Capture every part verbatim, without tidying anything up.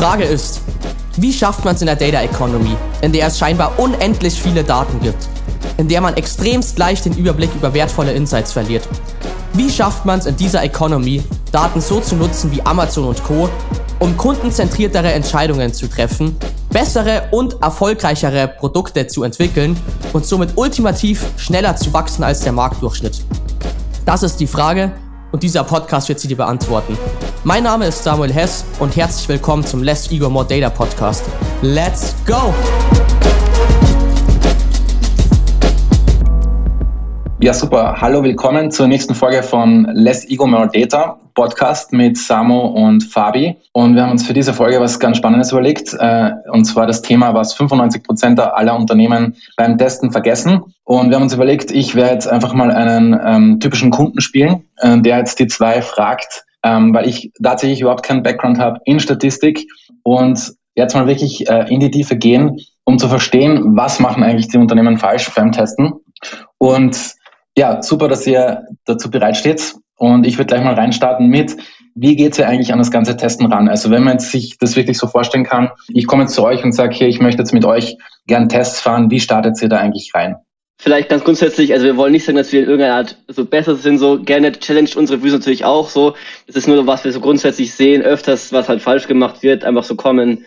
Frage ist, wie schafft man es in der Data Economy, in der es scheinbar unendlich viele Daten gibt, in der man extremst leicht den Überblick über wertvolle Insights verliert? Wie schafft man es in dieser Economy, Daten so zu nutzen wie Amazon und Co., um kundenzentriertere Entscheidungen zu treffen, bessere und erfolgreichere Produkte zu entwickeln und somit ultimativ schneller zu wachsen als der Marktdurchschnitt? Das ist die Frage und dieser Podcast wird sie dir beantworten. Mein Name ist Samuel Hess und herzlich willkommen zum Less Ego More Data Podcast. Let's go! Ja, super. Hallo, willkommen zur nächsten Folge von Less Ego More Data Podcast mit Samu und Fabi. Und wir haben uns für diese Folge was ganz Spannendes überlegt, äh, und zwar das Thema, was fünfundneunzig Prozent aller Unternehmen beim Testen vergessen. Und wir haben uns überlegt, ich werde jetzt einfach mal einen ähm, typischen Kunden spielen, äh, der jetzt die zwei fragt, ähm, weil ich tatsächlich überhaupt keinen Background habe in Statistik und jetzt mal wirklich äh, in die Tiefe gehen, um zu verstehen, was machen eigentlich die Unternehmen falsch beim Testen. Und ja, super, dass ihr dazu bereitsteht. Und ich würde gleich mal reinstarten mit, wie geht's ja eigentlich an das ganze Testen ran? Also wenn man jetzt sich das wirklich so vorstellen kann, ich komme jetzt zu euch und sage, hier, ich möchte jetzt mit euch gern Tests fahren, wie startet ihr da eigentlich rein? Vielleicht ganz grundsätzlich, also wir wollen nicht sagen, dass wir in irgendeiner Art so besser sind, so gerne challenged unsere Reviews natürlich auch so. Das ist nur, was wir so grundsätzlich sehen, öfters, was halt falsch gemacht wird, einfach so kommen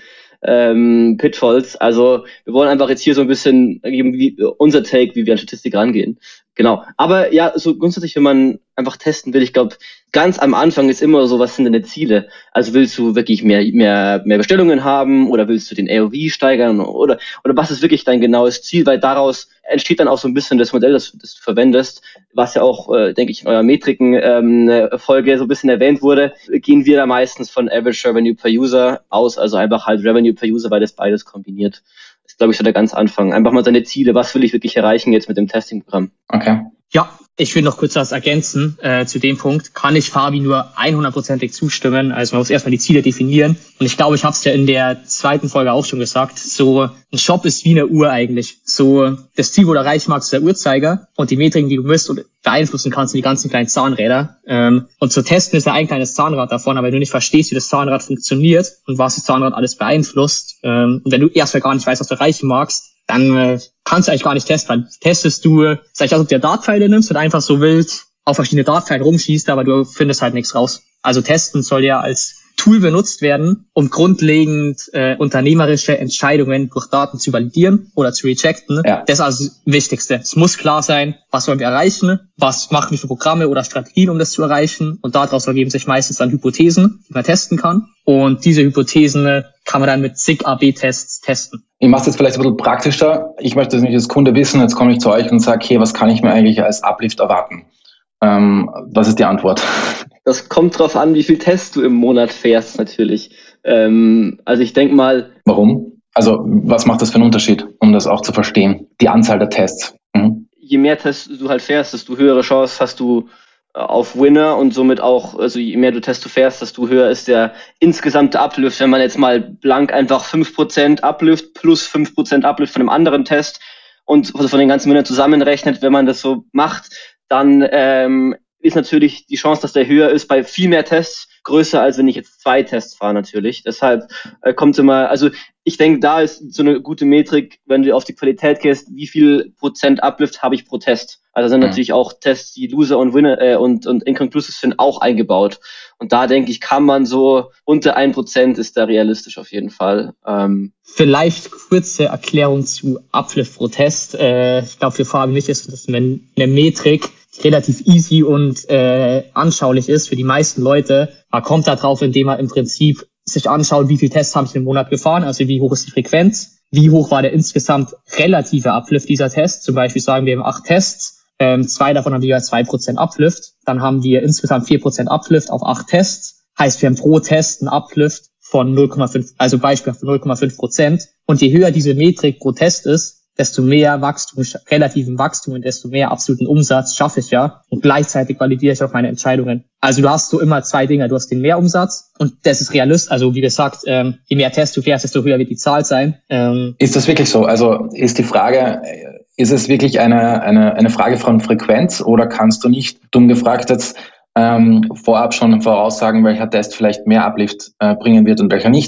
ähm, Pitfalls. Also wir wollen einfach jetzt hier so ein bisschen geben, wie, unser Take, wie wir an Statistik rangehen. Genau. Aber ja, so grundsätzlich, wenn man einfach testen will, ich glaube, ganz am Anfang ist immer so, was sind deine Ziele? Also willst du wirklich mehr mehr mehr Bestellungen haben oder willst du den A O V steigern oder oder was ist wirklich dein genaues Ziel? Weil daraus entsteht dann auch so ein bisschen das Modell, das, das du verwendest, was ja auch, äh, denke ich, in eurer Metriken-Folge ähm, so ein bisschen erwähnt wurde, gehen wir da meistens von Average Revenue per User aus, also einfach halt Revenue per User, weil das beides kombiniert. Das ist, glaube ich, so der ganz Anfang. Einfach mal seine Ziele, was will ich wirklich erreichen jetzt mit dem Testing-Programm? Okay. Ja, ich will noch kurz was ergänzen äh, zu dem Punkt. Kann ich Fabi nur hundertprozentig zustimmen. Also man muss erstmal die Ziele definieren. Und ich glaube, ich habe es ja in der zweiten Folge auch schon gesagt. So ein Shop ist wie eine Uhr eigentlich. So das Ziel, wo du erreichen magst, ist der Uhrzeiger. Und die Metriken, die du misst und beeinflussen kannst, sind die ganzen kleinen Zahnräder. Ähm, und zu testen ist ja ein kleines Zahnrad davon. Aber wenn du nicht verstehst, wie das Zahnrad funktioniert und was das Zahnrad alles beeinflusst, ähm, und wenn du erstmal gar nicht weißt, was du erreichen magst, dann äh, kannst du eigentlich gar nicht testen. Weil testest du, äh, sag ich, als ob du dir Dartpfeile nimmst und einfach so wild auf verschiedene Dartpfeile rumschießt, aber du findest halt nichts raus. Also testen soll ja als Tool benutzt werden, um grundlegend äh, unternehmerische Entscheidungen durch Daten zu validieren oder zu rejecten. Ja. Das ist also das Wichtigste. Es muss klar sein, was wollen wir erreichen, was machen wir für Programme oder Strategien, um das zu erreichen. Und daraus ergeben sich meistens dann Hypothesen, die man testen kann. Und diese Hypothesen kann man dann mit zig A B Tests testen. Ich mache es jetzt vielleicht ein bisschen praktischer. Ich möchte das nicht als Kunde wissen. Jetzt komme ich zu euch und sage, hey, was kann ich mir eigentlich als Uplift erwarten? Ähm, was ist die Antwort? Das kommt drauf an, wie viel Tests du im Monat fährst, natürlich. Ähm, also ich denke mal... Warum? Also was macht das für einen Unterschied, um das auch zu verstehen? Die Anzahl der Tests. Mhm. Je mehr Tests du halt fährst, desto höhere Chance hast du auf Winner und somit auch, also je mehr du Tests du fährst, desto höher ist der insgesamte Uplift. Wenn man jetzt mal blank einfach fünf Prozent Uplift plus fünf Prozent Uplift von einem anderen Test und also von den ganzen Winnern zusammenrechnet, wenn man das so macht, dann ähm, ist natürlich die Chance, dass der höher ist bei viel mehr Tests, größer, als wenn ich jetzt zwei Tests fahre natürlich. Deshalb äh, kommt immer, also ich denke, da ist so eine gute Metrik, wenn du auf die Qualität gehst, wie viel Prozent Uplift habe ich pro Test. Also sind mhm. natürlich auch Tests, die Loser und Winner äh, und, und Inconclusive sind, auch eingebaut. Und da denke ich, kann man so unter ein Prozent ist da realistisch auf jeden Fall. Ähm, Vielleicht kurze Erklärung zu Uplift pro Test. Äh, ich glaube, für Fabi nicht ist das eine, eine Metrik, die relativ easy und äh, anschaulich ist für die meisten Leute. Man kommt da drauf, indem man im Prinzip sich anschaut, wie viele Tests habe ich im Monat gefahren, also wie hoch ist die Frequenz, wie hoch war der insgesamt relative Uplift dieser Tests. Zum Beispiel sagen wir, wir haben acht Tests, ähm, zwei davon haben jeweils zwei Prozent Uplift, dann haben wir insgesamt vier Prozent Uplift auf acht Tests, heißt wir haben pro Test einen Uplift von null Komma fünf, also Beispiel von null Komma fünf Prozent. Und je höher diese Metrik pro Test ist, desto mehr Wachstum, relativen Wachstum und desto mehr absoluten Umsatz schaffe ich ja. Und gleichzeitig validiere ich auch meine Entscheidungen. Also du hast so immer zwei Dinge. Du hast den Mehrumsatz und das ist realistisch. Also wie gesagt, ähm, je mehr Tests du fährst, desto höher wird die Zahl sein. Ähm, ist das wirklich so? Also ist die Frage, ist es wirklich eine, eine, eine Frage von Frequenz oder kannst du nicht, dumm gefragt jetzt, ähm, vorab schon voraussagen, welcher Test vielleicht mehr Uplift äh, bringen wird und welcher nicht?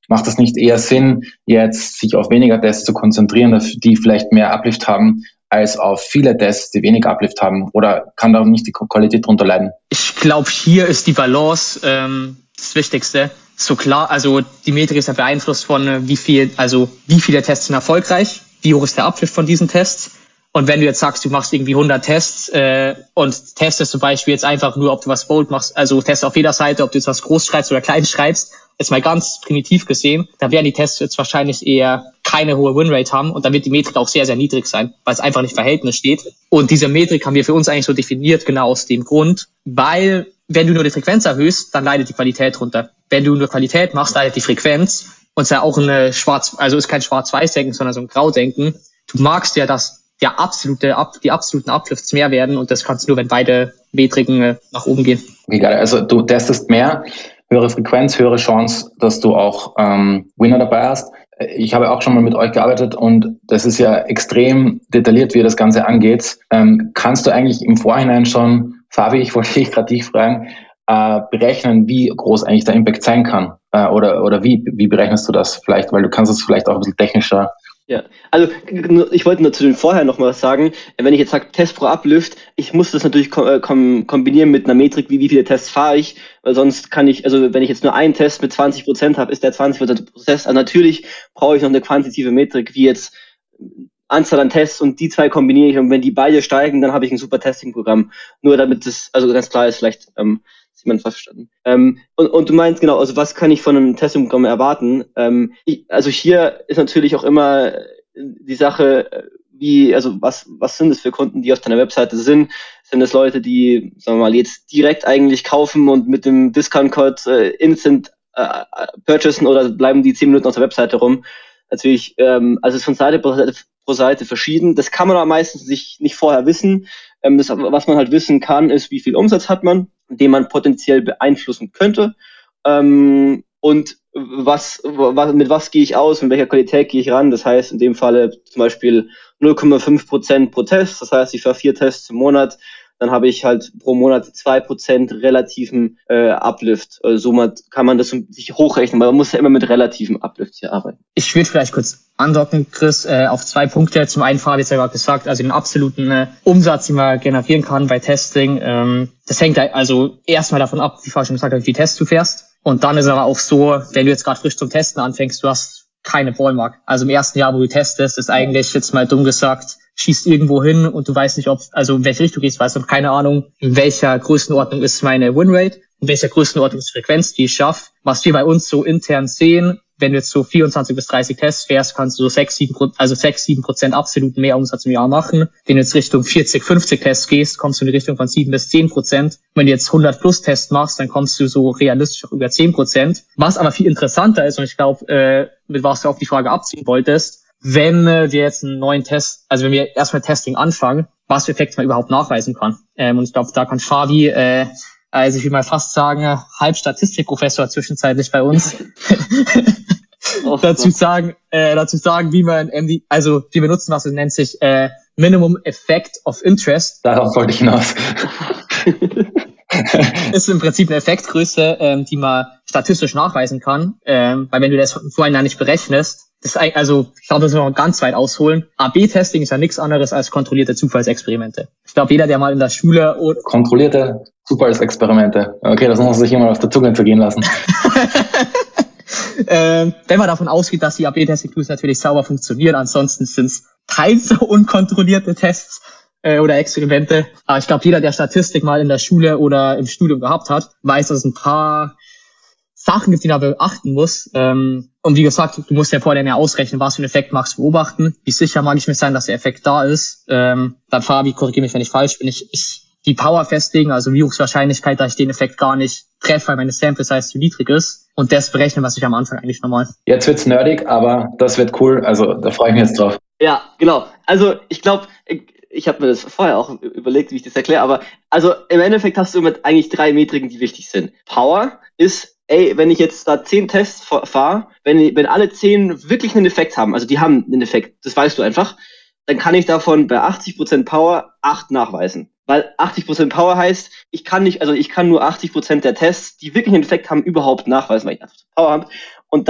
Macht es nicht eher Sinn, jetzt sich auf weniger Tests zu konzentrieren, die vielleicht mehr Uplift haben, als auf viele Tests, die wenig Uplift haben? Oder kann da nicht die Qualität drunter leiden? Ich glaube, hier ist die Balance ähm, das Wichtigste. So klar, also die Metrik ist ja beeinflusst von wie viel, also wie viele Tests sind erfolgreich, wie hoch ist der Uplift von diesen Tests. Und wenn du jetzt sagst, du machst irgendwie hundert Tests äh, und testest zum Beispiel jetzt einfach nur, ob du was bold machst, also test auf jeder Seite, ob du jetzt was groß schreibst oder klein schreibst, jetzt mal ganz primitiv gesehen, da werden die Tests jetzt wahrscheinlich eher keine hohe Winrate haben und dann wird die Metrik auch sehr, sehr niedrig sein, weil es einfach nicht im Verhältnis steht. Und diese Metrik haben wir für uns eigentlich so definiert, genau aus dem Grund, weil wenn du nur die Frequenz erhöhst, dann leidet die Qualität runter. Wenn du nur Qualität machst, leidet die Frequenz. Und es ist ja auch eine Schwarz, also ist kein Schwarz-Weiß-Denken, sondern so ein Grau-Denken. Du magst ja, dass der absolute, die absoluten Uplifts mehr werden und das kannst du nur, wenn beide Metriken äh, nach oben gehen. Okay, geil. Also du testest mehr, höhere Frequenz, höhere Chance, dass du auch ähm, Winner dabei hast. Ich habe auch schon mal mit euch gearbeitet und das ist ja extrem detailliert, wie das Ganze angeht. Ähm, kannst du eigentlich im Vorhinein schon, Fabi, ich wollte dich gerade dich fragen, äh, berechnen, wie groß eigentlich der Impact sein kann? Äh, oder oder wie, wie berechnest du das vielleicht? Weil du kannst es vielleicht auch ein bisschen technischer. Ja, also ich wollte nur zu den vorher noch mal was sagen. Wenn ich jetzt sage Test pro Uplift, ich muss das natürlich kom- kombinieren mit einer Metrik, wie wie viele Tests fahre ich, weil sonst kann ich, also wenn ich jetzt nur einen Test mit zwanzig Prozent habe, ist der zwanzig Prozent Prozess. Also natürlich brauche ich noch eine quantitative Metrik, wie jetzt Anzahl an Tests und die zwei kombiniere ich und wenn die beide steigen, dann habe ich ein super Testing-Programm. Nur damit das, also ganz klar ist, vielleicht ähm, ist jemand verstanden. Ähm, und, und du meinst genau, also was kann ich von einem Testing-Programm erwarten? Ähm, ich, also hier ist natürlich auch immer die Sache, wie, also was, was sind es für Kunden, die auf deiner Webseite sind? Sind es Leute, die, sagen wir mal, jetzt direkt eigentlich kaufen und mit dem Discount-Code äh, instant äh, purchasen oder bleiben die zehn Minuten auf der Webseite rum? Natürlich, ähm, also es ist von Seite pro Seite, pro Seite verschieden. Das kann man aber meistens sich nicht vorher wissen. Ähm, das, was man halt wissen kann, ist, wie viel Umsatz hat man, den man potenziell beeinflussen könnte. Ähm, und was, was, mit was gehe ich aus, mit welcher Qualität gehe ich ran? Das heißt, in dem Falle zum Beispiel null Komma fünf Prozent pro Test. Das heißt, ich fahre vier Tests im Monat. Dann habe ich halt pro Monat zwei Prozent relativen äh, Uplift. Also somit kann man das sich hochrechnen, weil man muss ja immer mit relativen Uplift hier arbeiten. Ich würde vielleicht kurz andocken, Chris, äh, auf zwei Punkte. Zum einen, Fabi hat ja gerade gesagt, also den absoluten äh, Umsatz, den man generieren kann bei Testing, ähm, das hängt also erstmal davon ab, wie Fabi schon gesagt hat, wie viele Tests du fährst. Und dann ist aber auch so, wenn du jetzt gerade frisch zum Testen anfängst, du hast keine Ballmark. Also im ersten Jahr, wo du testest, ist eigentlich jetzt mal dumm gesagt, schießt irgendwo hin und du weißt nicht, ob, also in welche Richtung du gehst, weißt du, keine Ahnung, in welcher Größenordnung ist meine Winrate, in welcher Größenordnung ist die Frequenz, die ich schaffe. Was wir bei uns so intern sehen, wenn du jetzt so vierundzwanzig bis dreißig Tests fährst, kannst du so sechs, sieben, also sechs, sieben Prozent absolut mehr Umsatz im Jahr machen. Wenn du jetzt Richtung vierzig, fünfzig Tests gehst, kommst du in die Richtung von sieben bis zehn Prozent. Wenn du jetzt hundert plus Tests machst, dann kommst du so realistisch auch über zehn Prozent. Was aber viel interessanter ist, und ich glaube, äh, mit was du auf die Frage abziehen wolltest, wenn äh, wir jetzt einen neuen Test, also wenn wir erstmal Testing anfangen, was für Effekte man überhaupt nachweisen kann. Ähm, und ich glaube, da kann Fabi, äh, also ich will mal fast sagen, halb Statistikprofessor zwischenzeitlich bei uns, oh, dazu sagen, äh, dazu sagen, wie man M D, also wir benutzen, was es nennt sich äh, Minimum Effect of Interest. Darauf wollte ich hinaus. Ist im Prinzip eine Effektgröße, ähm, die man statistisch nachweisen kann, ähm, weil wenn du das vorhin nicht berechnest, das ist, also ich glaube, das müssen wir noch ganz weit ausholen. A B Testing ist ja nichts anderes als kontrollierte Zufallsexperimente. Ich glaube, jeder, der mal in der Schule... Oder kontrollierte Zufallsexperimente. Okay, das muss man sich immer auf der Zunge vergehen lassen. ähm, wenn man davon ausgeht, dass die A B Testing Tools natürlich sauber funktionieren, ansonsten sind es teils so unkontrollierte Tests äh, oder Experimente. Aber ich glaube, jeder, der Statistik mal in der Schule oder im Studium gehabt hat, weiß, dass es ein paar Sachen gibt, die man beachten muss. Ähm, und wie gesagt, du musst ja vorher ja ausrechnen, was für einen Effekt magst du beobachten. Wie sicher mag ich mir sein, dass der Effekt da ist. Ähm, dann Fabi, korrigiere mich, wenn ich falsch bin. Ich, ich die Power festlegen, also wie hoch ist die Wahrscheinlichkeit, dass ich den Effekt gar nicht treffe, weil meine Sample Size zu niedrig ist. Und das berechnen, was ich am Anfang eigentlich normal. Jetzt wird's nerdig, aber das wird cool. Also da freue ich mich jetzt drauf. Ja, genau. Also ich glaube, ich, ich habe mir das vorher auch überlegt, wie ich das erkläre. Aber also im Endeffekt hast du immer eigentlich drei Metriken, die wichtig sind. Power ist, ey, wenn ich jetzt da zehn Tests fahre, wenn, wenn alle zehn wirklich einen Effekt haben, also die haben einen Effekt, das weißt du einfach, dann kann ich davon bei achtzig Prozent Power acht nachweisen. Weil achtzig Prozent Power heißt, ich kann nicht, also ich kann nur achtzig Prozent der Tests, die wirklich einen Effekt haben, überhaupt nachweisen, weil ich achtzig Prozent Power habe. Und dann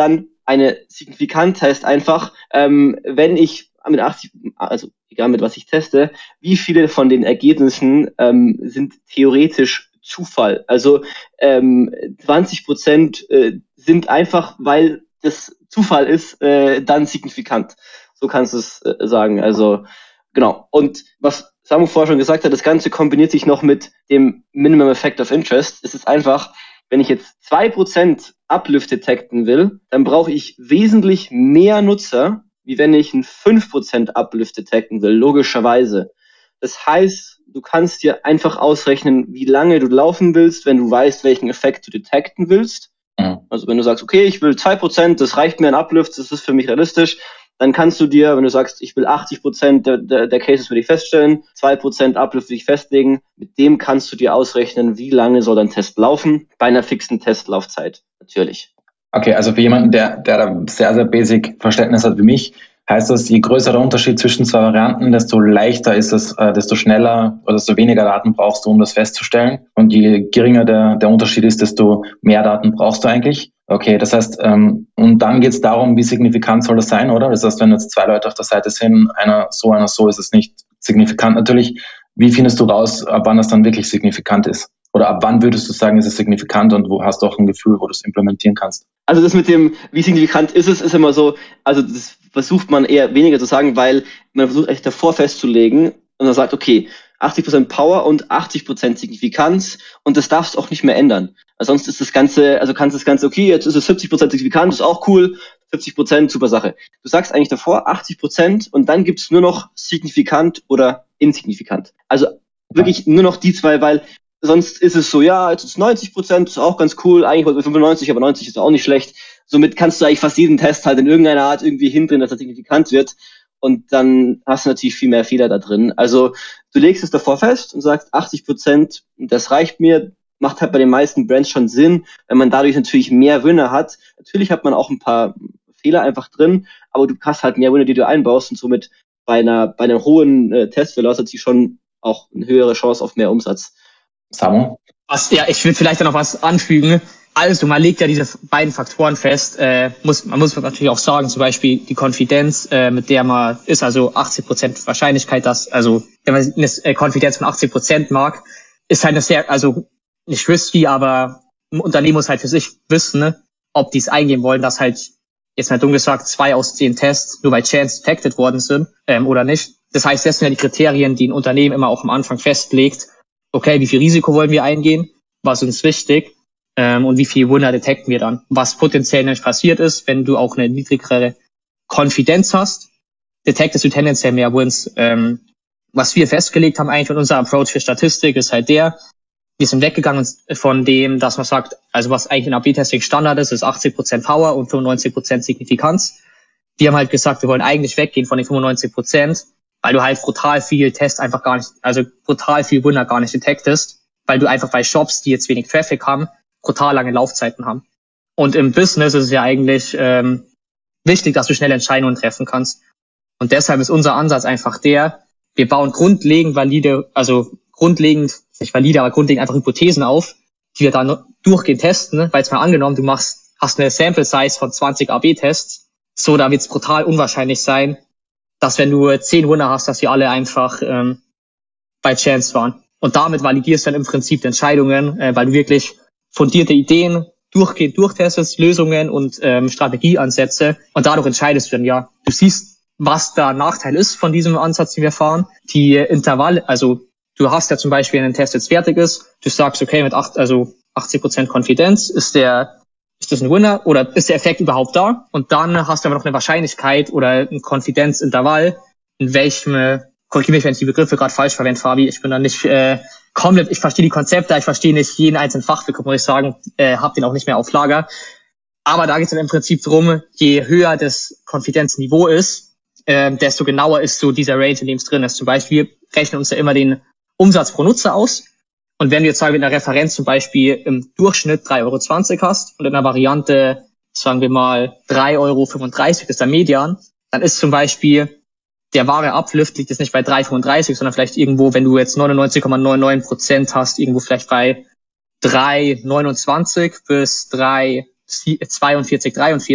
eine Signifikanz heißt einfach, ähm, wenn ich mit achtzig, also egal mit was ich teste, wie viele von den Ergebnissen ähm, sind theoretisch Zufall. Also ähm, zwanzig Prozent äh, sind einfach, weil das Zufall ist, äh, dann signifikant. So kannst du es äh, sagen. Also genau. Und was Samu vorher schon gesagt hat, das Ganze kombiniert sich noch mit dem Minimum Effect of Interest. Es ist einfach, wenn ich jetzt zwei Prozent Uplift detekten will, dann brauche ich wesentlich mehr Nutzer, wie wenn ich einen fünf Prozent Uplift detekten will, logischerweise. Das heißt, du kannst dir einfach ausrechnen, wie lange du laufen willst, wenn du weißt, welchen Effekt du detekten willst. Mhm. Also wenn du sagst, okay, ich will zwei Prozent, das reicht mir ein Uplift, das ist für mich realistisch, dann kannst du dir, wenn du sagst, ich will achtzig Prozent der, der, der Cases für dich feststellen, zwei Prozent Uplift für dich festlegen, mit dem kannst du dir ausrechnen, wie lange soll dein Test laufen, bei einer fixen Testlaufzeit, natürlich. Okay, also für jemanden, der, der da sehr, sehr basic Verständnis hat wie mich, heißt das, je größer der Unterschied zwischen zwei Varianten, desto leichter ist es, äh, desto schneller oder desto weniger Daten brauchst du, um das festzustellen. Und je geringer der, der Unterschied ist, desto mehr Daten brauchst du eigentlich. Okay, das heißt, ähm, und dann geht es darum, wie signifikant soll das sein, oder? Das heißt, wenn jetzt zwei Leute auf der Seite sind, einer so, einer so, ist es nicht signifikant natürlich. Wie findest du raus, ab wann das dann wirklich signifikant ist? Oder ab wann würdest du sagen, ist es signifikant und wo hast du auch ein Gefühl, wo du es implementieren kannst? Also das mit dem, wie signifikant ist es, ist immer so, also das versucht man eher weniger zu sagen, weil man versucht echt davor festzulegen und dann sagt, okay, achtzig Prozent Power und achtzig Prozent Signifikanz und das darfst du auch nicht mehr ändern. Also sonst ist das Ganze, also kannst das Ganze, okay, jetzt ist es siebzig Prozent signifikant, ist auch cool, fünfzig Prozent, super Sache. Du sagst eigentlich davor achtzig Prozent und dann gibt's nur noch signifikant oder insignifikant. Also wirklich nur noch die zwei, weil sonst ist es so, ja, jetzt ist neunzig Prozent, ist auch ganz cool, eigentlich wollte wir fünfundneunzig, aber neunzig ist auch nicht schlecht. Somit kannst du eigentlich fast jeden Test halt in irgendeiner Art irgendwie hindern, dass er signifikant wird. Und dann hast du natürlich viel mehr Fehler da drin. Also du legst es davor fest und sagst achtzig Prozent, das reicht mir, macht halt bei den meisten Brands schon Sinn, wenn man dadurch natürlich mehr Winner hat. Natürlich hat man auch ein paar Fehler einfach drin, aber du hast halt mehr Winner, die du einbaust und somit bei einer bei einem hohen äh, Test-Velocity schon auch eine höhere Chance auf mehr Umsatz. Samu? Was, ja, ich will vielleicht da noch was anfügen. Also, man legt ja diese beiden Faktoren fest. Äh, muss, man muss natürlich auch sagen, zum Beispiel die Konfidenz, äh, mit der man ist, also achtzig Prozent Wahrscheinlichkeit, dass, also, wenn man eine Konfidenz von achtzig Prozent mag, ist halt eine sehr, also, nicht risky, aber ein Unternehmen muss halt für sich wissen, ne, ob die es eingehen wollen, dass halt, jetzt mal dumm gesagt, zwei aus zehn Tests nur bei Chance detected worden sind, ähm, oder nicht. Das heißt, das sind ja die Kriterien, die ein Unternehmen immer auch am Anfang festlegt. Okay, wie viel Risiko wollen wir eingehen? Was ist uns wichtig? Ähm, und wie viel Wunder detekten wir dann? Was potenziell nämlich passiert ist, wenn du auch eine niedrigere Konfidenz hast, detektest du tendenziell mehr Wins. Ähm, was wir festgelegt haben eigentlich mit unserem Approach für Statistik ist halt der, wir sind weggegangen von dem, dass man sagt, also was eigentlich in A B-Testing Standard ist, ist achtzig Prozent Power und fünfundneunzig Prozent Signifikanz. Wir haben halt gesagt, wir wollen eigentlich weggehen von den fünfundneunzig Prozent, weil du halt brutal viel Test einfach gar nicht, also brutal viel Wunder gar nicht detektest, weil du einfach bei Shops, die jetzt wenig Traffic haben, brutal lange Laufzeiten haben. Und im Business ist es ja eigentlich ähm, wichtig, dass du schnell Entscheidungen treffen kannst. Und deshalb ist unser Ansatz einfach der, wir bauen grundlegend valide, also grundlegend, nicht valide, aber grundlegend einfach Hypothesen auf, die wir dann durchgehend testen, weil jetzt mal angenommen, du machst, hast eine Sample Size von zwanzig A B-Tests, so, da wird es brutal unwahrscheinlich sein, dass wenn du zehn Winner hast, dass die alle einfach ähm, bei Chance waren. Und damit validierst du dann im Prinzip die Entscheidungen, äh, weil du wirklich fundierte Ideen durchgehend durchtestest, Lösungen und ähm, Strategieansätze und dadurch entscheidest du dann, ja, du siehst, was der Nachteil ist von diesem Ansatz, den wir fahren. Die Intervalle, also du hast ja zum Beispiel, wenn ein Test jetzt fertig ist, du sagst, okay, mit acht, also achtzig Prozent Konfidenz ist der, ist das ein Winner oder ist der Effekt überhaupt da? Und dann hast du aber noch eine Wahrscheinlichkeit oder ein Konfidenzintervall, in welchem, korrigiere mich, wenn ich die Begriffe gerade falsch verwende, Fabi, ich bin da nicht äh, komplett, ich verstehe die Konzepte, ich verstehe nicht jeden einzelnen Fachbegriff, muss ich sagen, äh, hab den auch nicht mehr auf Lager. Aber da geht es dann im Prinzip drum, je höher das Konfidenzniveau ist, äh, desto genauer ist so dieser Range, in dem es drin ist. Zum Beispiel, wir rechnen uns ja immer den Umsatz pro Nutzer aus. Und wenn du jetzt sagen, mit einer Referenz zum Beispiel im Durchschnitt drei Euro zwanzig hast und in einer Variante, sagen wir mal, drei Euro fünfunddreißig ist der Median, dann ist zum Beispiel der wahre Uplift liegt jetzt nicht bei drei Euro fünfunddreißig, sondern vielleicht irgendwo, wenn du jetzt neunundneunzig Komma neunundneunzig Prozent hast, irgendwo vielleicht bei drei Euro neunundzwanzig bis drei Euro zweiundvierzig, dreiundvierzig.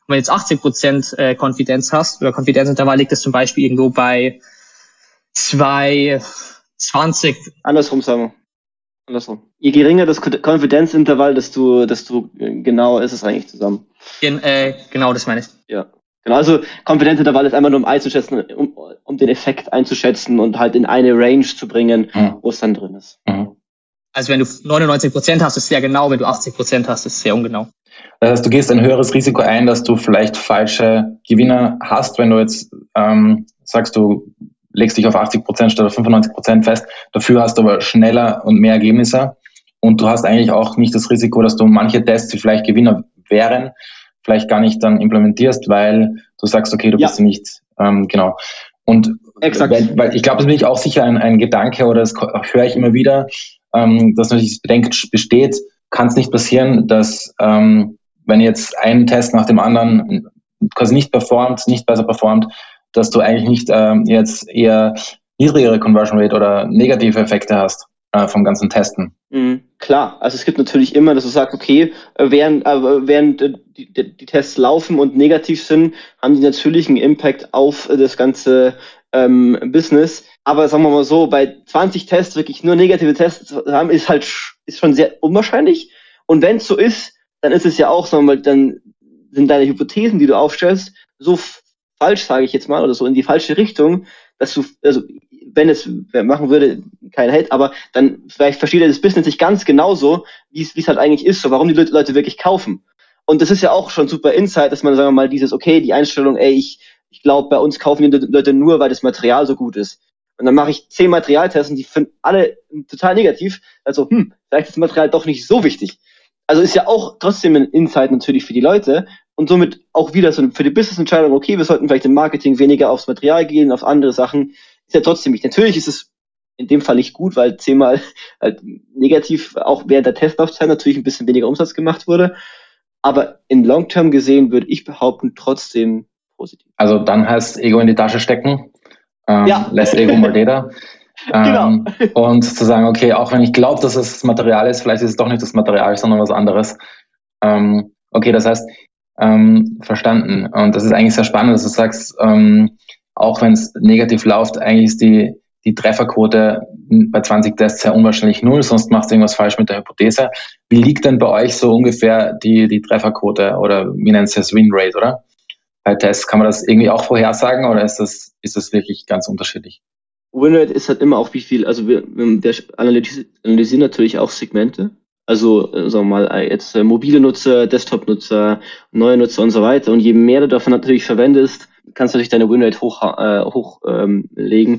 wenn du jetzt achtzig Prozent äh, Konfidenz hast, oder Konfidenzintervall liegt es zum Beispiel irgendwo bei zwei zwanzig. Andersrum, sagen wir. Andersrum. Je geringer das Konfidenzintervall, desto, desto genau ist es eigentlich zusammen. Gen, äh, genau, das meine ich. Ja. Genau, also Konfidenzintervall ist einfach nur um einzuschätzen, um, um den Effekt einzuschätzen und halt in eine Range zu bringen, mhm. wo es dann drin ist. Mhm. Also wenn du neunundneunzig Prozent hast, ist es sehr genau, wenn du achtzig Prozent hast, ist es sehr ungenau. Das heißt, du gehst ein höheres Risiko ein, dass du vielleicht falsche Gewinner hast, wenn du jetzt ähm, sagst, du legst dich auf achtzig Prozent statt auf fünfundneunzig Prozent fest, dafür hast du aber schneller und mehr Ergebnisse und du hast eigentlich auch nicht das Risiko, dass du manche Tests, die vielleicht Gewinner wären, vielleicht gar nicht dann implementierst, weil du sagst, okay, du ja. bist nicht, ähm, genau. Und Exakt. Weil, weil ich glaube, das bin ich auch sicher ein, ein Gedanke oder das höre ich immer wieder, ähm, dass natürlich das Bedenken besteht, kann es nicht passieren, dass ähm, wenn jetzt ein Test nach dem anderen quasi nicht performt, nicht besser performt, dass du eigentlich nicht ähm, jetzt eher niedrigere Conversion Rate oder negative Effekte hast äh, vom ganzen Testen. Mhm, klar, also es gibt natürlich immer, dass du sagst, okay, während, äh, während äh, die, die Tests laufen und negativ sind, haben die natürlich einen Impact auf äh, das ganze ähm, Business. Aber sagen wir mal so, bei zwanzig Tests wirklich nur negative Tests zu haben, ist halt ist schon sehr unwahrscheinlich. Und wenn es so ist, dann ist es ja auch, sagen wir mal, dann sind deine Hypothesen, die du aufstellst, so falsch, sage ich jetzt mal, oder so in die falsche Richtung, dass du, also wenn es wer machen würde, kein Hate, aber dann vielleicht versteht er das Business nicht ganz genauso, wie es wie es halt eigentlich ist, so warum die Leute wirklich kaufen. Und das ist ja auch schon super Insight, dass man, sagen wir mal, dieses, okay, die Einstellung, ey, ich ich glaube, bei uns kaufen die Leute nur, weil das Material so gut ist. Und dann mache ich zehn Materialtests und die finden alle total negativ. Also, hm, vielleicht ist das Material doch nicht so wichtig. Also ist ja auch trotzdem ein Insight natürlich für die Leute und somit auch wieder so für die Business-Entscheidung, okay, wir sollten vielleicht im Marketing weniger aufs Material gehen, auf andere Sachen. Ist ja trotzdem nicht. Natürlich ist es in dem Fall nicht gut, weil zehnmal halt negativ auch während der Testlaufzeit natürlich ein bisschen weniger Umsatz gemacht wurde. Aber in Long-Term gesehen würde ich behaupten, trotzdem positiv. Also dann heißt Ego in die Tasche stecken. Ähm, ja. Less Ego, more Data. Ähm, genau. Und zu sagen, okay, auch wenn ich glaube, dass es das Material ist, vielleicht ist es doch nicht das Material, sondern was anderes. Ähm, okay, das heißt, ähm, verstanden. Und das ist eigentlich sehr spannend, dass du sagst, ähm, auch wenn es negativ läuft, eigentlich ist die, die Trefferquote bei zwanzig Tests sehr unwahrscheinlich null, sonst machst du irgendwas falsch mit der Hypothese. Wie liegt denn bei euch so ungefähr die, die Trefferquote oder wie nennt es Win Rate, oder? Bei Tests, kann man das irgendwie auch vorhersagen oder ist das, ist das wirklich ganz unterschiedlich? Winrate ist halt immer auch wie viel, also wir, wir analysieren natürlich auch Segmente, also sagen wir mal jetzt äh, mobile Nutzer, Desktop-Nutzer, neue Nutzer und so weiter und je mehr du davon natürlich verwendest, kannst du natürlich deine Winrate hoch, äh, hoch ähm, legen.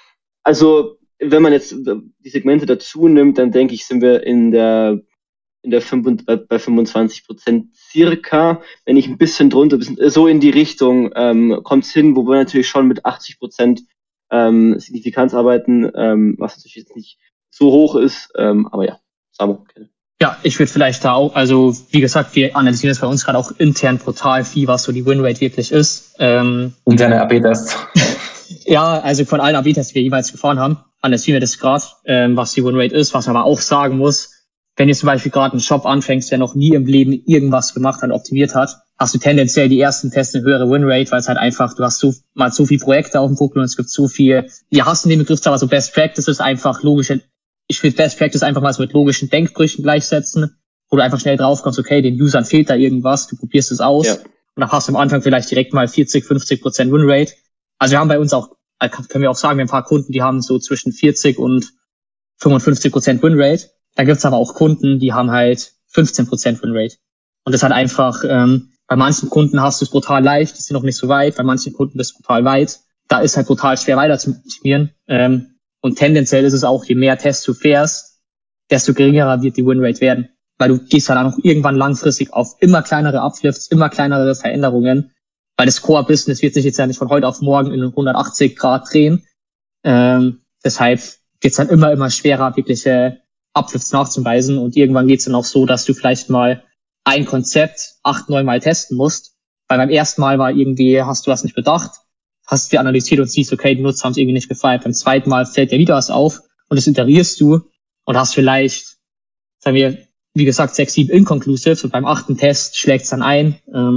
Also wenn man jetzt die Segmente dazu nimmt, dann denke ich, sind wir in der in der fünf, bei, bei fünfundzwanzig Prozent circa, wenn nicht ein bisschen drunter, so in die Richtung ähm, kommt es hin, wo wir natürlich schon mit achtzig Prozent ähm, Signifikanz arbeiten, ähm, was natürlich jetzt nicht so hoch ist, ähm, aber ja, Samo. Okay. Ja, ich würde vielleicht da auch, also wie gesagt, wir analysieren das bei uns gerade auch intern brutal viel, was so die Winrate wirklich ist. Ähm, Interne A B-Tests. Ja, also von allen A B-Tests, die wir jeweils gefahren haben, analysieren wir das gerade, ähm, was die Winrate ist, was man aber auch sagen muss, wenn du zum Beispiel gerade einen Shop anfängst, der noch nie im Leben irgendwas gemacht hat, optimiert hat, hast du tendenziell die ersten Tests eine höhere Winrate, weil es halt einfach, du hast so mal so viele Projekte auf dem Buckel und es gibt so viel, wir hassen den Begriff, aber so Best Practice ist einfach logische, ich will Best Practice einfach mal so mit logischen Denkbrüchen gleichsetzen, wo du einfach schnell drauf kommst, okay, den Usern fehlt da irgendwas, du probierst es aus, ja. Und dann hast du am Anfang vielleicht direkt mal vierzig, fünfzig Prozent Winrate. Also wir haben bei uns auch, können wir auch sagen, wir haben ein paar Kunden, die haben so zwischen vierzig und fünfundfünfzig Prozent Winrate. Da gibt's aber auch Kunden, die haben halt fünfzehn Prozent Winrate. Und das hat einfach, ähm, bei manchen Kunden hast du es brutal leicht, die sind noch nicht so weit, bei manchen Kunden ist es brutal weit. Da ist halt brutal schwer weiter zu optimieren. Ähm, und tendenziell ist es auch, je mehr Tests du fährst, desto geringerer wird die Winrate werden. Weil du gehst halt auch irgendwann langfristig auf immer kleinere Uplifts, immer kleinere Veränderungen. Weil das Core-Business wird sich jetzt ja nicht von heute auf morgen in hundertachtzig Grad drehen. Ähm, deshalb wird es dann immer, immer schwerer, wirkliche Uplifts nachzuweisen. Und irgendwann geht es dann auch so, dass du vielleicht mal ein Konzept acht, neun Mal testen musst. Weil beim ersten Mal war irgendwie, hast du was nicht bedacht, hast du analysiert und siehst, okay, die Nutzer haben es irgendwie nicht gefallen. Beim zweiten Mal fällt dir wieder was auf und das iterierst du und hast vielleicht, sagen wir, wie gesagt, sechs, sieben Inconclusives und beim achten Test schlägt es dann ein. Ähm,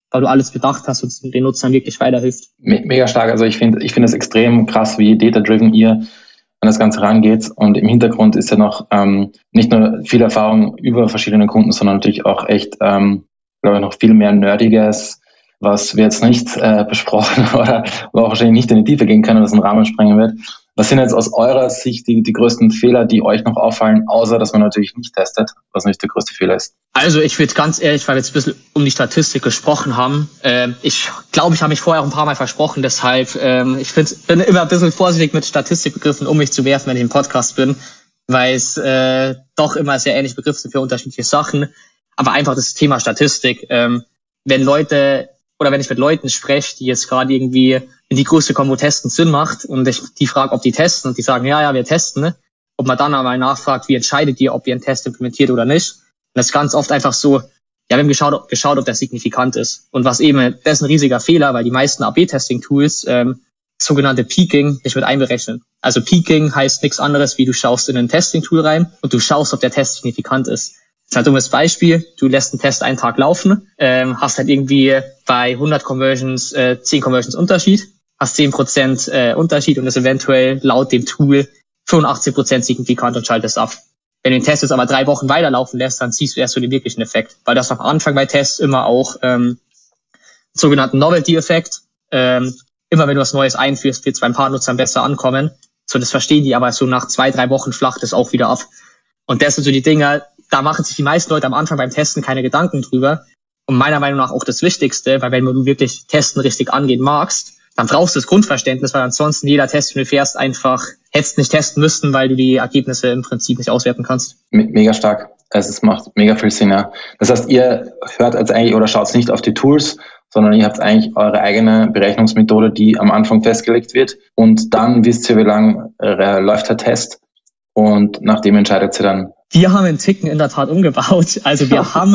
weil du alles bedacht hast und den Nutzern wirklich weiterhilft. Mega stark. Also ich finde ich finde es extrem krass, wie data-driven ihr an das Ganze rangeht. Und im Hintergrund ist ja noch ähm, nicht nur viel Erfahrung über verschiedene Kunden, sondern natürlich auch echt, ähm, glaube ich, noch viel mehr Nerdiges, was wir jetzt nicht äh, besprochen oder wo auch wahrscheinlich nicht in die Tiefe gehen können, was den Rahmen sprengen wird. Was sind jetzt aus eurer Sicht die, die größten Fehler, die euch noch auffallen, außer dass man natürlich nicht testet, was natürlich der größte Fehler ist? Also ich würde ganz ehrlich, weil wir jetzt ein bisschen um die Statistik gesprochen haben, äh, ich glaube, ich habe mich vorher auch ein paar Mal versprochen, deshalb ähm, ich find, bin immer ein bisschen vorsichtig mit Statistikbegriffen, um mich zu werfen, wenn ich im Podcast bin, weil es äh, doch immer sehr ähnliche Begriffe sind für unterschiedliche Sachen. Aber einfach das Thema Statistik, ähm, wenn Leute oder wenn ich mit Leuten spreche, die jetzt gerade irgendwie in die Größe kommen, wo Testen Sinn macht und ich die frage, ob die testen und die sagen, ja, ja, wir testen, ne? Ob man dann einmal nachfragt, wie entscheidet ihr, ob ihr einen Test implementiert oder nicht. Und das ist ganz oft einfach so, ja, wir haben geschaut, geschaut, ob der signifikant ist. Und was eben, das ist ein riesiger Fehler, weil die meisten A B-Testing-Tools ähm, sogenannte Peaking nicht mit einberechnen. Also Peaking heißt nichts anderes, wie du schaust in ein Testing-Tool rein und du schaust, ob der Test signifikant ist. Das ist ein dummes Beispiel. Du lässt einen Test einen Tag laufen, ähm, hast halt irgendwie bei hundert Conversions äh, zehn Conversions Unterschied, hast zehn Prozent äh, Unterschied und ist eventuell laut dem Tool fünfundachtzig Prozent signifikant und schaltest ab. Wenn du den Test jetzt aber drei Wochen weiterlaufen lässt, dann siehst du erst so den wirklichen Effekt. Weil das am Anfang bei Tests immer auch ähm, sogenannten Novelty-Effekt. Ähm, immer wenn du was Neues einführst, wird es beim paar Nutzern besser ankommen. So, das verstehen die, aber so nach zwei, drei Wochen flacht es auch wieder ab. Und das sind so die Dinge, da machen sich die meisten Leute am Anfang beim Testen keine Gedanken drüber. Und meiner Meinung nach auch das Wichtigste, weil wenn du wirklich Testen richtig angehen magst, dann brauchst du das Grundverständnis, weil ansonsten jeder Test, den du fährst, einfach hättest nicht testen müssten, weil du die Ergebnisse im Prinzip nicht auswerten kannst. Mega stark. Also es macht mega viel Sinn, ja. Das heißt, ihr hört jetzt eigentlich oder schaut nicht auf die Tools, sondern ihr habt eigentlich eure eigene Berechnungsmethode, die am Anfang festgelegt wird. Und dann wisst ihr, wie lang äh, läuft der Test. Und nach dem entscheidet ihr dann. Wir haben einen Ticken in der Tat umgebaut. Also wir haben...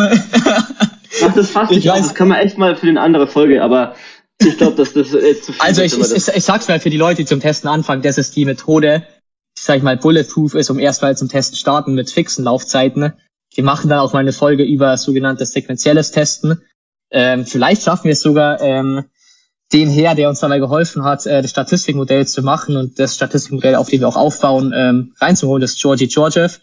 Ach, das fasst nicht aus. Das kann man echt mal für eine andere Folge, aber ich glaube, dass das jetzt zu viel Also ist. ich, ich, ich, ich sag's mal für die Leute, die zum Testen anfangen, das ist die Methode, die, sag ich mal, bulletproof ist, um erstmal zum Testen starten mit fixen Laufzeiten. Wir machen dann auch mal eine Folge über sogenanntes sequenzielles Testen. Ähm, vielleicht schaffen wir es sogar, ähm, den Herr, der uns dabei geholfen hat, äh, das Statistikmodell zu machen und das Statistikmodell, auf dem wir auch aufbauen, ähm, reinzuholen, das ist Georgi Georgiev.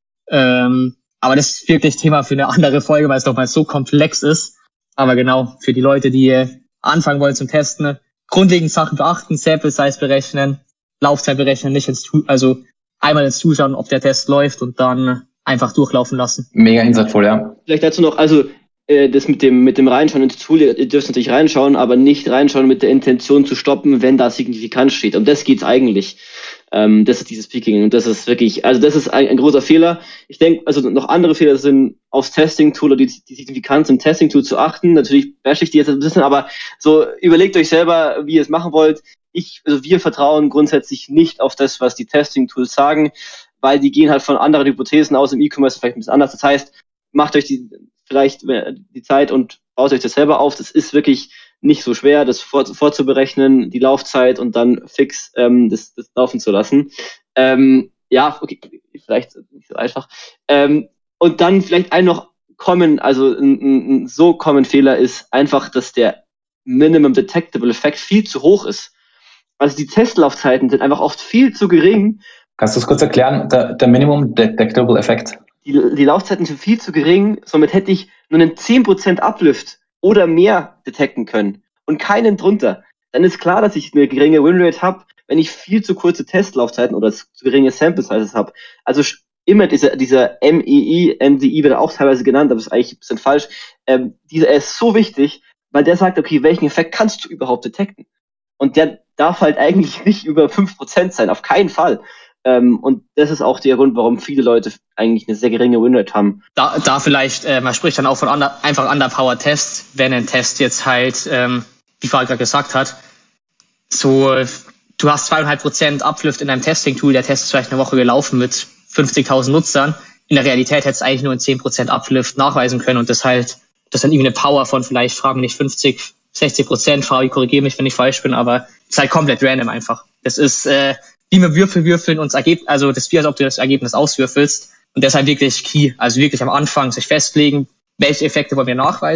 Ähm, aber das ist wirklich Thema für eine andere Folge, weil es doch mal so komplex ist. Aber genau, für die Leute, die äh, anfangen wollen zum Testen, grundlegend Sachen beachten, Sample Size berechnen, Laufzeit berechnen, nicht ins Tool, also einmal ins Tool schauen, ob der Test läuft und dann einfach durchlaufen lassen. Mega insightful, ja. Vielleicht dazu noch, also äh, das mit dem mit dem Reinschauen ins Tool, ihr dürft natürlich reinschauen, aber nicht reinschauen mit der Intention zu stoppen, wenn da signifikant steht. Um das geht's eigentlich. Ähm, das ist dieses Peaking und das ist wirklich, also das ist ein, ein großer Fehler. Ich denke, also noch andere Fehler sind, aufs Testing-Tool oder die, die Signifikanz im Testing-Tool zu achten. Natürlich bashe ich die jetzt ein bisschen, aber so überlegt euch selber, wie ihr es machen wollt. Ich, also wir vertrauen grundsätzlich nicht auf das, was die Testing-Tools sagen, weil die gehen halt von anderen Hypothesen aus, im E-Commerce vielleicht ein bisschen anders. Das heißt, macht euch die vielleicht die Zeit und baut euch das selber auf. Das ist wirklich nicht so schwer, das vor, vorzuberechnen, die Laufzeit und dann fix ähm, das, das laufen zu lassen. Ähm, ja, okay, vielleicht nicht so einfach. Ähm, und dann vielleicht ein noch common, also ein, ein so common Fehler ist einfach, dass der Minimum Detectable Effekt viel zu hoch ist. Also die Testlaufzeiten sind einfach oft viel zu gering. Kannst du es kurz erklären, der, der Minimum Detectable Effekt? Die, die Laufzeiten sind viel zu gering, somit hätte ich nur einen zehn Prozent Uplift oder mehr detekten können und keinen drunter. Dann ist klar, dass ich eine geringe Winrate habe, wenn ich viel zu kurze Testlaufzeiten oder zu geringe Sample Sizes habe. Also immer dieser, dieser M E I, M D I wird auch teilweise genannt, aber das ist eigentlich ein bisschen falsch. Ähm, dieser ist so wichtig, weil der sagt, okay, welchen Effekt kannst du überhaupt detekten? Und der darf halt eigentlich nicht über fünf Prozent sein, auf keinen Fall. Ähm, und das ist auch der Grund, warum viele Leute eigentlich eine sehr geringe Winrate haben. Da, da vielleicht, äh, man spricht dann auch von under, einfach Underpower Tests, wenn ein Test jetzt halt, ähm, wie Farid gerade gesagt hat, so, du hast zweieinhalb Prozent Uplift in deinem Testing-Tool, der Test ist vielleicht eine Woche gelaufen mit fünfzigtausend Nutzern. In der Realität hättest du eigentlich nur einen zehn Prozent Uplift nachweisen können und das halt, das ist dann irgendwie eine Power von vielleicht, fragen nicht fünfzig, sechzig Prozent, Farid, korrigiere mich, wenn ich falsch bin, aber es ist halt komplett random einfach. Das ist, äh, wie wir Würfel würfeln und das Ergebnis, also das ist wie als ob du das Ergebnis auswürfelst und deshalb wirklich key, also wirklich am Anfang sich festlegen, welche Effekte wollen wir nachweisen,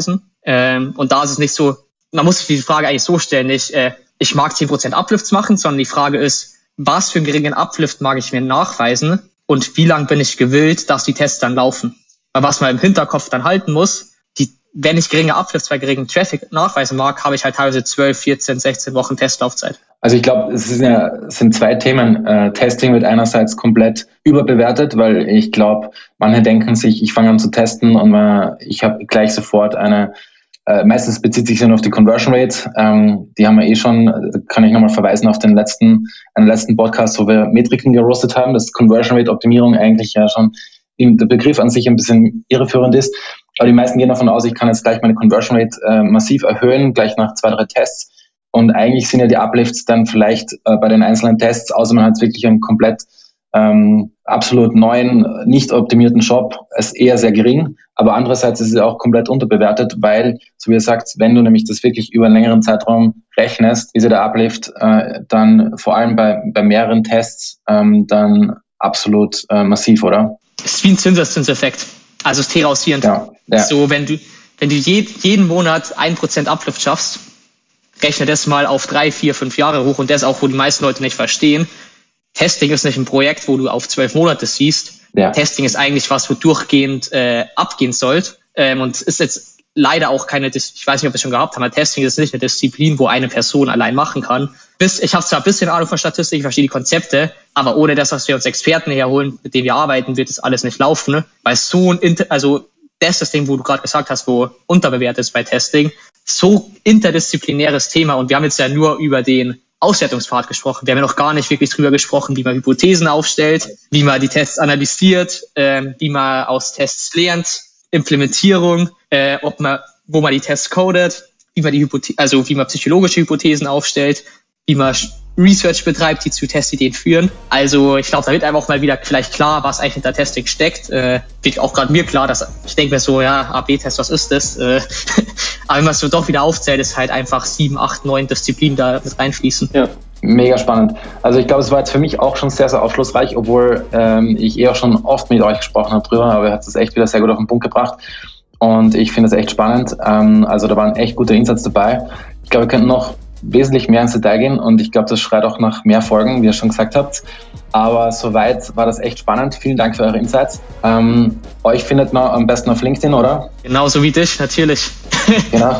Ähm, und da ist es nicht so, man muss sich die Frage eigentlich so stellen, nicht, äh, ich mag zehn Prozent Uplifts machen, sondern die Frage ist, was für einen geringen Uplift mag ich mir nachweisen und wie lang bin ich gewillt, dass die Tests dann laufen. Weil was man im Hinterkopf dann halten muss, die, wenn ich geringe Uplifts bei geringem Traffic nachweisen mag, habe ich halt teilweise zwölf, vierzehn, sechzehn Wochen Testlaufzeit. Also ich glaube, es sind, ja, es sind zwei Themen. Äh, Testing wird einerseits komplett überbewertet, weil ich glaube, manche denken sich, ich fange an zu testen und man, ich habe gleich sofort eine, äh, meistens bezieht sich dann auf die Conversion Rate. Ähm, die haben wir eh schon, kann ich nochmal verweisen auf den letzten, einen letzten Podcast, wo wir Metriken gerostet haben, dass Conversion Rate Optimierung eigentlich ja schon der Begriff an sich ein bisschen irreführend ist. Aber die meisten gehen davon aus, ich kann jetzt gleich meine Conversion Rate äh, massiv erhöhen, gleich nach zwei, drei Tests. Und eigentlich sind ja die Uplifts dann vielleicht äh, bei den einzelnen Tests, außer man hat wirklich einen komplett ähm, absolut neuen, nicht optimierten Shop, ist eher sehr gering. Aber andererseits ist es auch komplett unterbewertet, weil, so wie ihr sagt, wenn du nämlich das wirklich über einen längeren Zeitraum rechnest, ist ja der Uplift äh, dann vor allem bei, bei mehreren Tests ähm, dann absolut äh, massiv, oder? Es ist wie ein Zinseszinseffekt. Also es ist terrassierend. Ja, ja. So, wenn du, wenn du je, jeden Monat ein Prozent Uplift schaffst, rechne das mal auf drei, vier, fünf Jahre hoch und das auch, wo die meisten Leute nicht verstehen. Testing ist nicht ein Projekt, wo du auf zwölf Monate siehst. Ja. Testing ist eigentlich was, wo durchgehend äh, abgehen sollte. Ähm, und ist jetzt leider auch keine, ich weiß nicht, ob wir es schon gehabt haben, aber Testing ist nicht eine Disziplin, wo eine Person allein machen kann. Bis, ich habe zwar ein bisschen Ahnung von Statistik, ich verstehe die Konzepte, aber ohne das, was wir uns Experten herholen, mit denen wir arbeiten, wird das alles nicht laufen. Ne? Weil so ein, Inter- also das ist das Ding, wo du gerade gesagt hast, wo unterbewertet ist bei Testing, so interdisziplinäres Thema und wir haben jetzt ja nur über den Auswertungspfad gesprochen. Wir haben ja noch gar nicht wirklich drüber gesprochen, wie man Hypothesen aufstellt, wie man die Tests analysiert, äh, wie man aus Tests lernt, Implementierung, äh, ob man, wo man die Tests codet, wie man die Hypothe- also wie man psychologische Hypothesen aufstellt, wie man Research betreibt, die zu Testideen führen. Also ich glaube, da wird einfach mal wieder vielleicht klar, was eigentlich hinter Testing steckt. Äh, wird auch gerade mir klar, dass ich denke mir so, ja, A B Test, was ist das? Äh, aber wenn man es so doch wieder aufzählt, ist halt einfach sieben, acht, neun Disziplinen da mit reinfließen. Ja, mega spannend. Also ich glaube, es war jetzt für mich auch schon sehr, sehr aufschlussreich, obwohl ähm, ich eh auch schon oft mit euch gesprochen habe drüber, aber ihr habt es echt wieder sehr gut auf den Punkt gebracht. Und ich finde es echt spannend. Ähm, also da waren echt gute Insights dabei. Ich glaube, wir könnten noch wesentlich mehr ins Detail gehen und ich glaube, das schreit auch nach mehr Folgen, wie ihr schon gesagt habt. Aber soweit war das echt spannend. Vielen Dank für eure Insights. Ähm, euch findet man am besten auf LinkedIn, oder? Genauso wie dich, natürlich. Genau.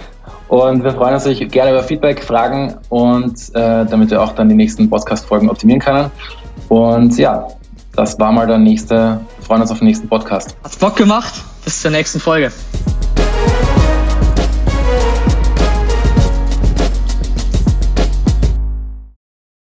Und wir freuen uns natürlich gerne über Feedback, Fragen und äh, damit wir auch dann die nächsten Podcast-Folgen optimieren können. Und ja, das war mal der nächste. Wir freuen uns auf den nächsten Podcast. Hat's Bock gemacht? Bis zur nächsten Folge.